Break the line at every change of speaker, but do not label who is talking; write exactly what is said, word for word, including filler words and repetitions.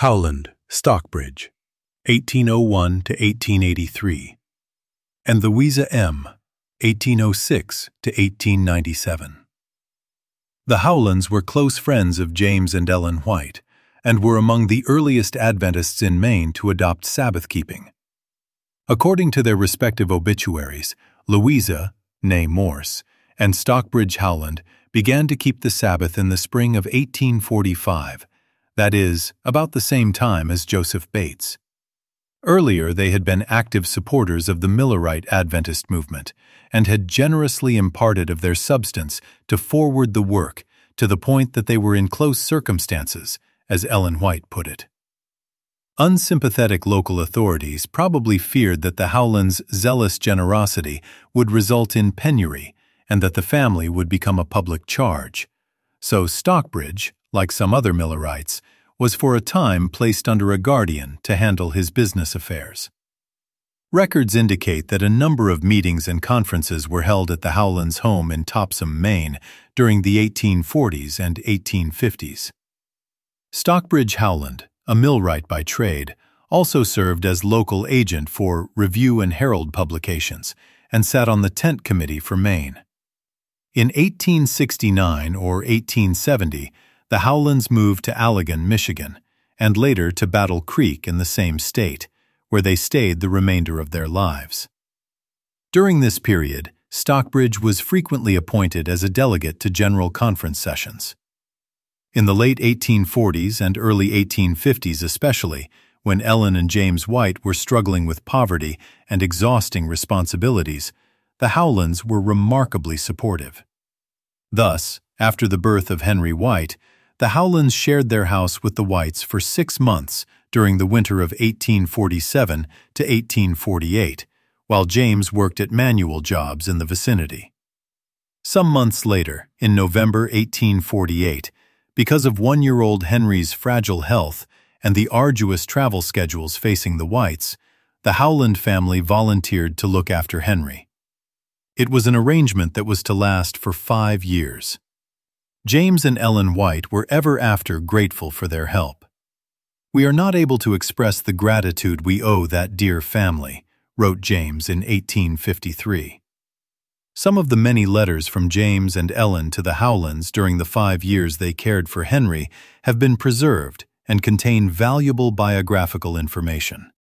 Howland, Stockbridge, eighteen oh one to eighteen eighty-three, and Louisa M., eighteen oh six to eighteen ninety-seven. The Howlands were close friends of James and Ellen White, and were among the earliest Adventists in Maine to adopt Sabbath-keeping. According to their respective obituaries, Louisa, née Morse, and Stockbridge Howland began to keep the Sabbath in the spring of eighteen forty-five, that is, about the same time as Joseph Bates. Earlier, they had been active supporters of the Millerite Adventist movement and had generously imparted of their substance to forward the work to the point that they were in close circumstances, as Ellen White put it. Unsympathetic local authorities probably feared that the Howlands' zealous generosity would result in penury and that the family would become a public charge. So Stockbridge, like some other Millerites, was for a time placed under a guardian to handle his business affairs. Records indicate that a number of meetings and conferences were held at the Howlands' home in Topsham, Maine, during the eighteen forties and eighteen fifties. Stockbridge Howland, a millwright by trade, also served as local agent for Review and Herald publications and sat on the Tent Committee for Maine. In eighteen sixty-nine or eighteen seventy, the Howlands moved to Allegan, Michigan, and later to Battle Creek in the same state, where they stayed the remainder of their lives. During this period, Stockbridge was frequently appointed as a delegate to General Conference sessions. In the late eighteen forties and early eighteen fifties especially, when Ellen and James White were struggling with poverty and exhausting responsibilities, the Howlands were remarkably supportive. Thus, after the birth of Henry White, the Howlands shared their house with the Whites for six months during the winter of eighteen forty-seven to eighteen forty-eight, while James worked at manual jobs in the vicinity. Some months later, in November eighteen forty-eight, because of one-year-old Henry's fragile health and the arduous travel schedules facing the Whites, the Howland family volunteered to look after Henry. It was an arrangement that was to last for five years. James and Ellen White were ever after grateful for their help. "We are not able to express the gratitude we owe that dear family," wrote James in eighteen fifty-three. Some of the many letters from James and Ellen to the Howlands during the five years they cared for Henry have been preserved and contain valuable biographical information.